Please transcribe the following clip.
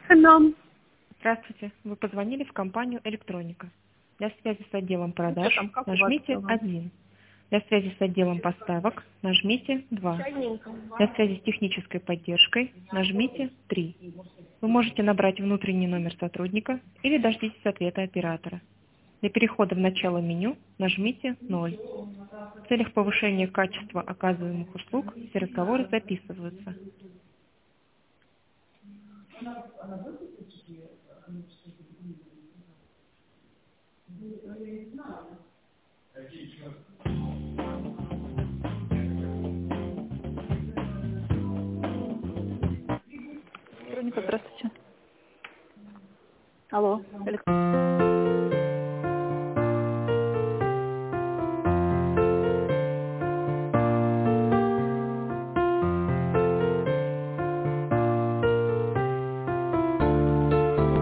Нам. Здравствуйте. Вы позвонили в компанию «Электроника». Для связи с отделом продаж Там, как у вас нажмите дела? 1. Для связи с отделом поставок нажмите 2. Для связи с технической поддержкой нажмите 3. Вы можете набрать внутренний номер сотрудника или дождитесь ответа оператора. Для перехода в начало меню нажмите 0. В целях повышения качества оказываемых услуг все разговоры записываются. Вероника, здравствуйте. Алло.